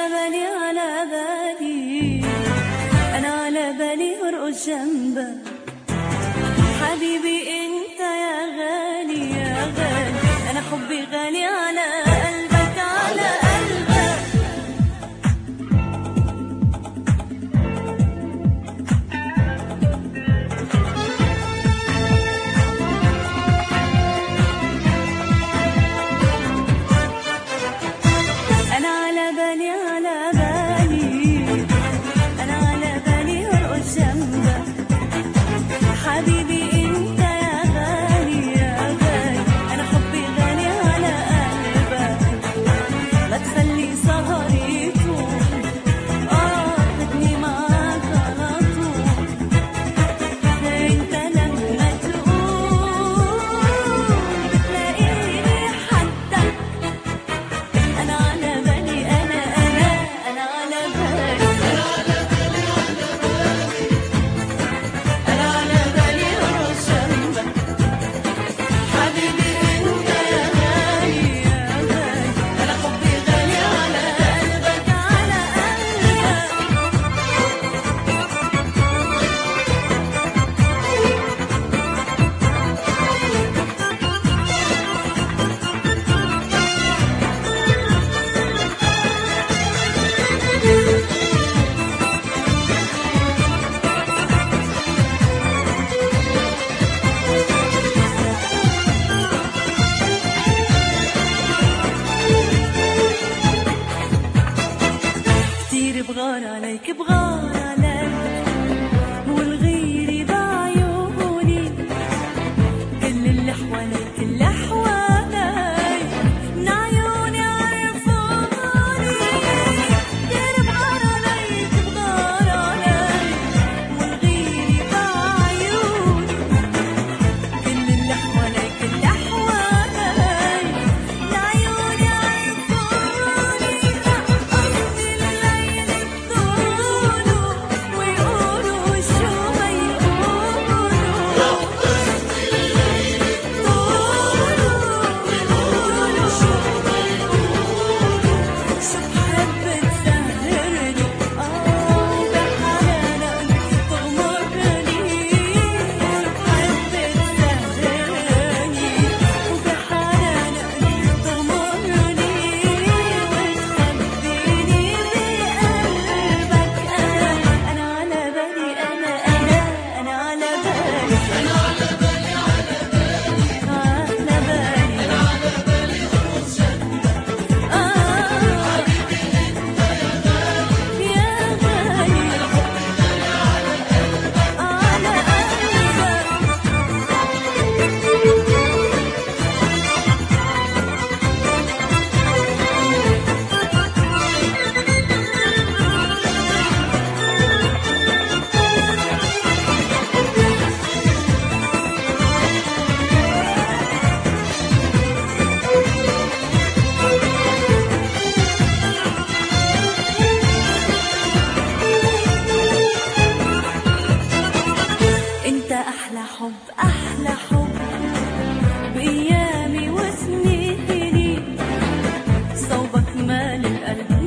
بالي على بالي، أنا على بالي أرقص جنبك حبيبي أنت يا غالي يا غالي، أنا حبي غالي على قلبك على قلبك. أنا على بالي على بالي، أنا على بالي أرقص جنبك حبيبي أنت يا غالي يا غالي، أنا حبي غالي على قلبك. ما تخلي سهري يطول، خدني معاك على طول. أنت لما تقول بتلاقيني حتى، أنا على بالي أنا على بالي، أنا على بالي أرقص جنبك حبيبي أنت يا غالي يا غالي، أنا حبي غالي على قلبك على كتير بغار عليك بغار عليك، والغيري بعيوني، كل اللي حواليك اللي حواليك من عيوني عرفوني. كتير بغار عليك بغار عليك، والغيري بعيوني، كل اللي حواليك اللي حواليك من عيوني عرفوني. قصدي الليل الطولوا ويقولوا شو ما يقولوا، طولوا شو ما يقولوا، شو بحب تسهرني بحنانك تغمرني، بحب تسهرني وبحنانك تغمرني، وتخبيني بقلبك. أنا على بالي أنا على بالي، أنا على بالي أرقص جنبك حبيبي أنت يا غالي، أنا حبي غالي على قلبك على أنت أحلى حب أحلى حب بأيامي وسنيني، صوبك مال القلب